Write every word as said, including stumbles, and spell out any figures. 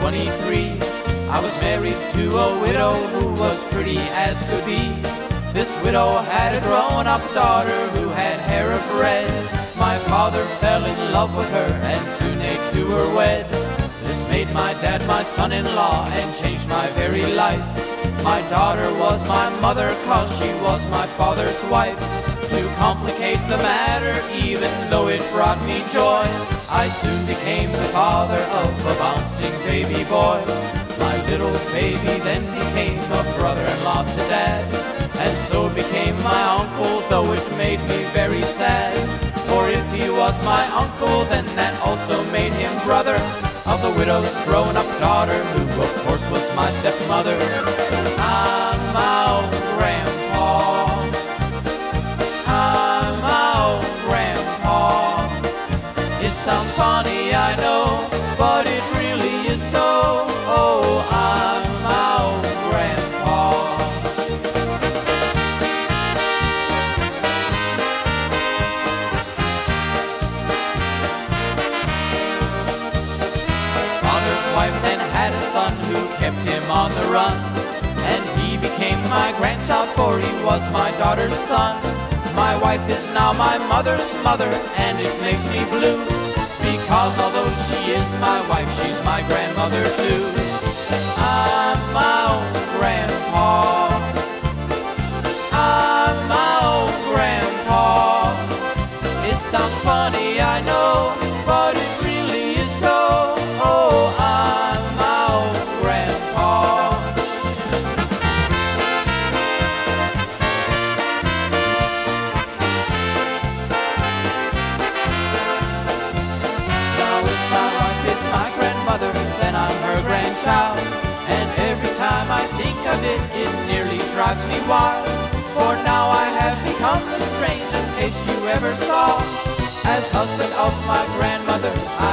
twenty-three. I was married to a widow who was pretty as could be. This widow had a grown-up daughter who had hair of red. My father fell in love with her and soon they two were wed. This made my dad my son-in-law and changed my very life. My daughter was my mother cause she was my father's wife. To complicate the matter, even though it brought me joy, I soon became the father of a bouncing baby boy. My little baby then became a brother-in-law to Dad, and so became my uncle, though it made me very sad. For if he was my uncle, then that also made him brother of the widow's grown-up daughter, who of course was my stepmother. I'm my own grandpa. I'm my own grandpa. It sounds funny, I know, but it really is so. Oh, I'm my own grandpa. Father's wife then had a son who kept him on the run, and he became my grandchild, for he was my daughter's son. My wife is now my mother's mother, and it makes me blue, because although she is my wife, she's my grandmother too. I'm my own grandpa. I'm my own grandpa. It sounds funny, I know, but it really is so. Oh, I'm my own grandpa. My grandmother, then I'm her grandchild, and every time I think of it, it nearly drives me wild. For now I have become the strangest case you ever saw. As husband of my grandmother,